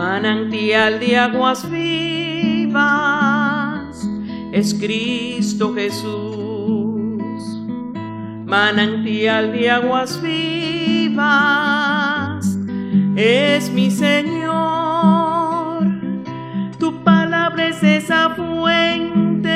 Manantial de aguas vivas es Cristo Jesús. Manantial de aguas vivas es mi Señor. Tu palabra es esa fuente,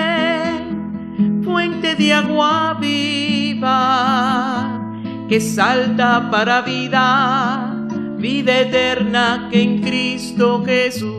fuente de agua viva, que salta para vida, vida eterna que en Cristo Jesús.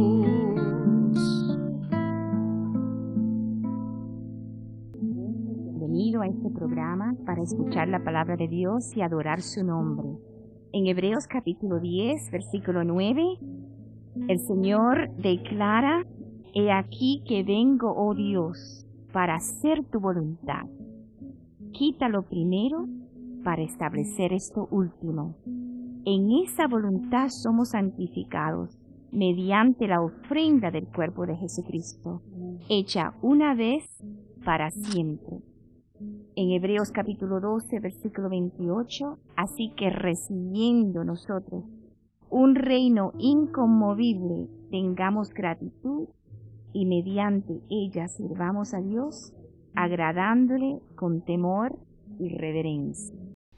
Bienvenido a este programa para escuchar la palabra de Dios y adorar su nombre. En Hebreos capítulo 10, versículo 9, el Señor declara: He aquí que vengo, oh Dios, para hacer tu voluntad. Quita lo primero para establecer esto último. En esa voluntad somos santificados mediante la ofrenda del cuerpo de Jesucristo, hecha una vez para siempre. En Hebreos capítulo 12, versículo 28, así que recibiendo nosotros un reino inconmovible, tengamos gratitud y mediante ella sirvamos a Dios, agradándole con temor y reverencia.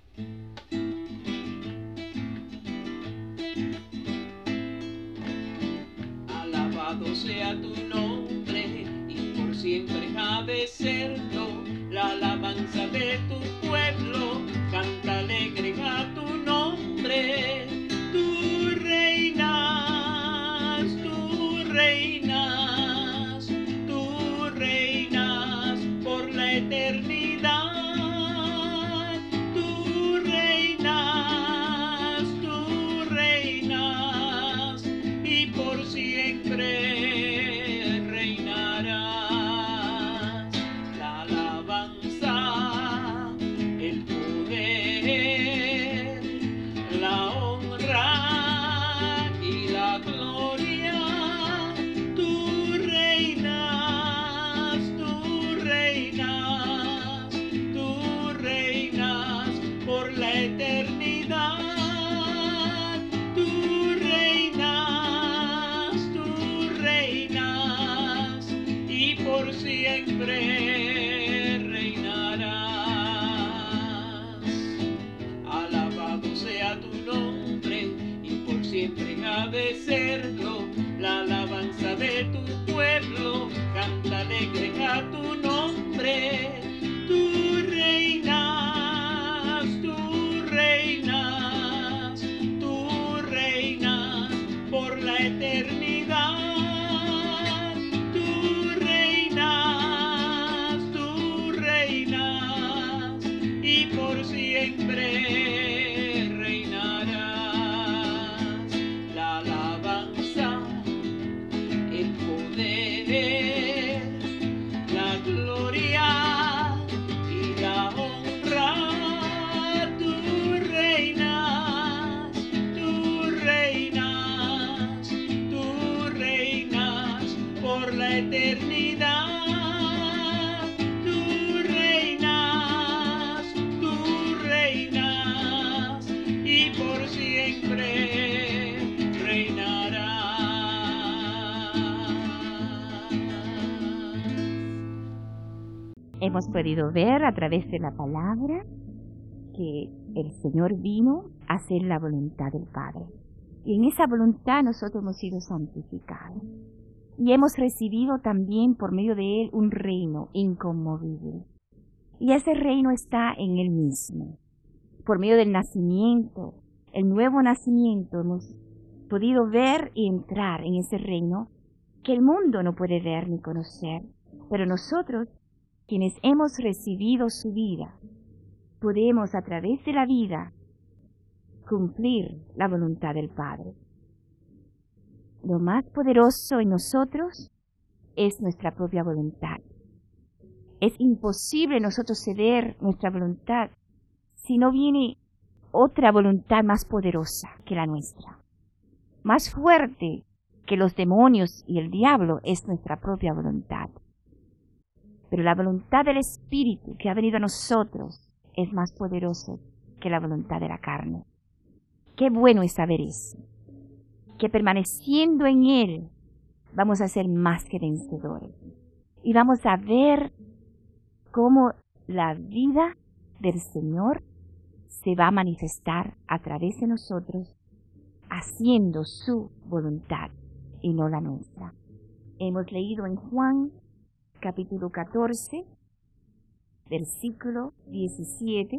Alabado sea tu nombre y por siempre ha de serlo. La alabanza de tu pueblo canta alegre a tu nombre. Tú reinas, tú reinas, tú reinas por la eternidad. Tú reinas y por siempre reinarás. La alabanza, el poder, la honra y la gloria. Tú reinas, tú reinas, tú reinas por la eternidad. Tú reinas y por siempre reinarás. Alabado sea tu nombre y por siempre ha de serlo. La alabanza de tu pueblo canta alegre a tu nombre. Tú reinas, tú reinas, tú reinas por la eternidad. Tú reinas y por siempre reinarás. La alabanza, el poder, la gloria y la honra. Tú reinas, tú reinas, tú reinas por la eternidad. Tú reinas y por siempre reinarás. Hemos podido ver a través de la palabra que el Señor vino a hacer la voluntad del Padre. Y en esa voluntad nosotros hemos sido santificados. Y hemos recibido también por medio de Él un reino inconmovible. Y ese reino está en Él mismo. Por medio del nacimiento, el nuevo nacimiento, hemos podido ver y entrar en ese reino que el mundo no puede ver ni conocer. Pero nosotros, quienes hemos recibido su vida, podemos a través de la vida cumplir la voluntad del Padre. Lo más poderoso en nosotros es nuestra propia voluntad. Es imposible nosotros ceder nuestra voluntad si no viene otra voluntad más poderosa que la nuestra. Más fuerte que los demonios y el diablo es nuestra propia voluntad. Pero la voluntad del Espíritu que ha venido a nosotros es más poderosa que la voluntad de la carne. Qué bueno es saber eso. que permaneciendo en Él vamos a ser más que vencedores. Y vamos a ver cómo la vida del Señor se va a manifestar a través de nosotros, haciendo su voluntad y no la nuestra. Hemos leído en Juan capítulo 14, versículo 17,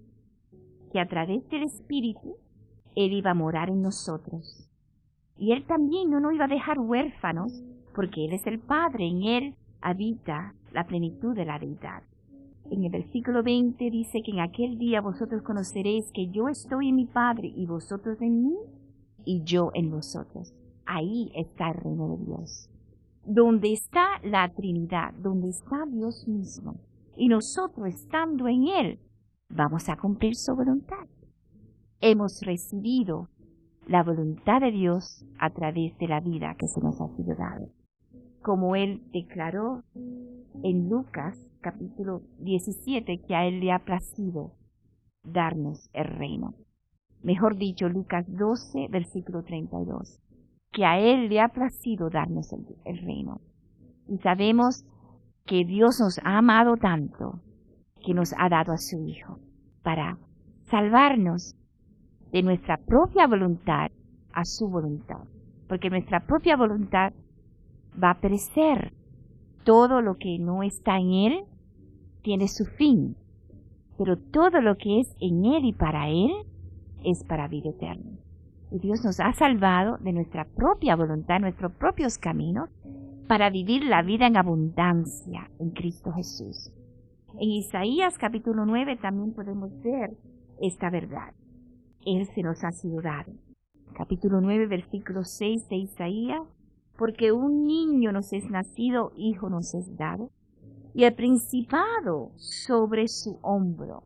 que a través del Espíritu Él iba a morar en nosotros. Y Él también no nos iba a dejar huérfanos, porque Él es el Padre, en Él habita la plenitud de la deidad. En el versículo 20 dice que en aquel día vosotros conoceréis que yo estoy en mi Padre y vosotros en mí y yo en vosotros. Ahí está el reino de Dios. Donde está la Trinidad, donde está Dios mismo. Y nosotros estando en Él, vamos a cumplir su voluntad. Hemos recibido la voluntad de Dios a través de la vida que se nos ha sido dada. Como Él declaró en Lucas capítulo 17, que a Él le ha placido darnos el reino. Mejor dicho, Lucas 12, versículo 32, que a Él le ha placido darnos el reino. Y sabemos que Dios nos ha amado tanto que nos ha dado a su Hijo para salvarnos de nuestra propia voluntad a su voluntad. Porque nuestra propia voluntad va a perecer. Todo lo que no está en Él tiene su fin, pero todo lo que es en Él y para Él es para vida eterna. Y Dios nos ha salvado de nuestra propia voluntad, nuestros propios caminos, para vivir la vida en abundancia en Cristo Jesús. En Isaías capítulo 9 también podemos ver esta verdad. Él se nos ha sido dado. Capítulo 9, versículo 6 de Isaías. Porque un niño nos es nacido, hijo nos es dado, y el principado sobre su hombro.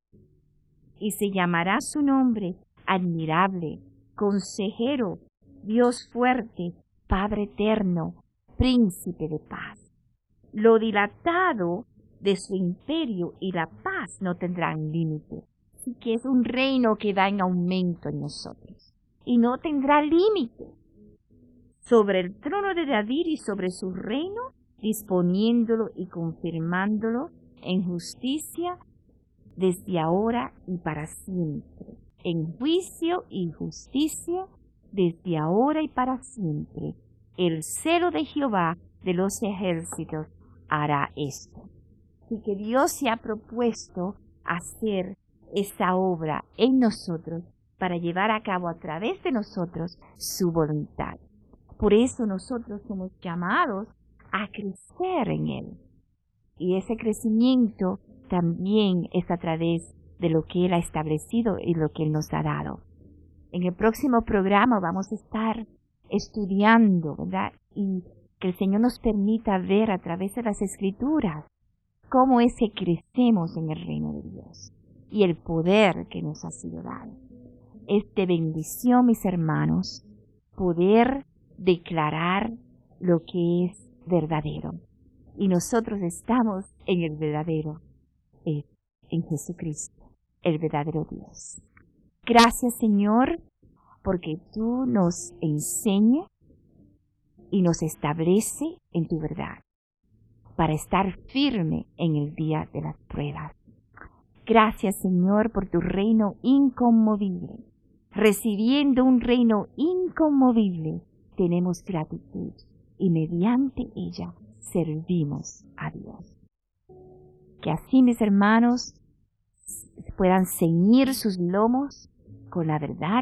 Y se llamará su nombre admirable, consejero, Dios fuerte, Padre eterno, príncipe de paz. Lo dilatado de su imperio y la paz no tendrán límite. Así que es un reino que va en aumento en nosotros. Y no tendrá límite. Sobre el trono de David y sobre su reino, disponiéndolo y confirmándolo en justicia desde ahora y para siempre. En juicio y justicia desde ahora y para siempre. El celo de Jehová de los ejércitos hará esto. Así que Dios se ha propuesto hacer esa obra en nosotros para llevar a cabo a través de nosotros su voluntad. Por eso nosotros somos llamados a crecer en Él. Y ese crecimiento también es a través de lo que Él ha establecido y lo que Él nos ha dado. En el próximo programa vamos a estar estudiando, ¿verdad? Y que el Señor nos permita ver a través de las Escrituras cómo es que crecemos en el reino de Dios y el poder que nos ha sido dado. Es de bendición, mis hermanos, poder declarar lo que es verdadero. Y nosotros estamos en el verdadero, en Jesucristo, el verdadero Dios. Gracias, Señor, porque tú nos enseñas y nos establece en tu verdad para estar firme en el día de las pruebas. Gracias, Señor, por tu reino inconmovible. Recibiendo un reino inconmovible, tenemos gratitud y mediante ella servimos a Dios. Que así, mis hermanos, puedan ceñir sus lomos con la verdad,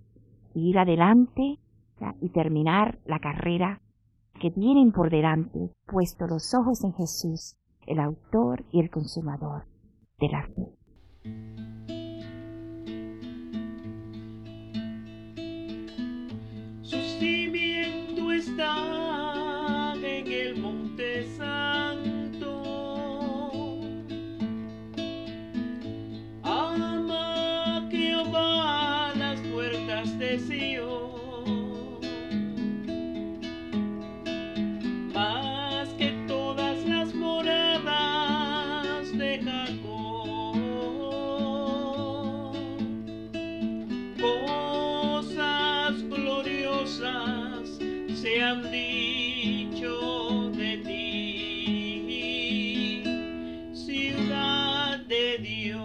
ir adelante, ¿ya? Y terminar la carrera que tienen por delante, puesto los ojos en Jesús, el autor y el consumador de la fe. Su cimiento está en el monte santo. Ama Jehová las puertas de Sion, más que todas las moradas de Jacob. Cosas gloriosas se han dicho de ti, ciudad de Dios.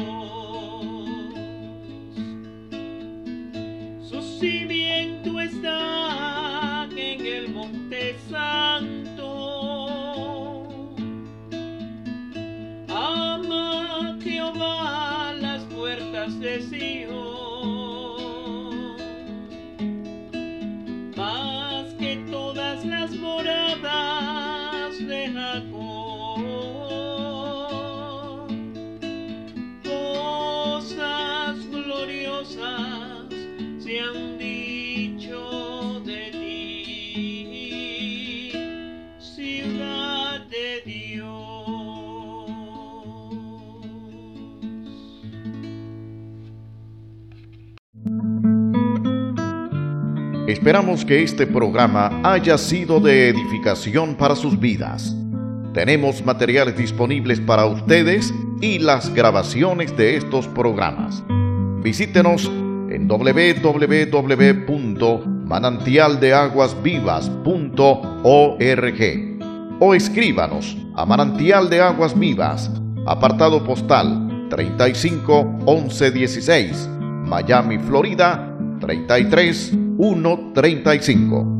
Su cimiento está en el monte santo. Ama Jehová las puertas de Sion, más que todas las moradas de Jacob. Cosas gloriosas se han dicho de ti, ciudad de Dios. Esperamos que este programa haya sido de edificación para sus vidas. Tenemos materiales disponibles para ustedes y las grabaciones de estos programas. Visítenos en www.manantialdeaguasvivas.org o escríbanos a Manantial de Aguas Vivas, apartado postal 351116, Miami, Florida 33135.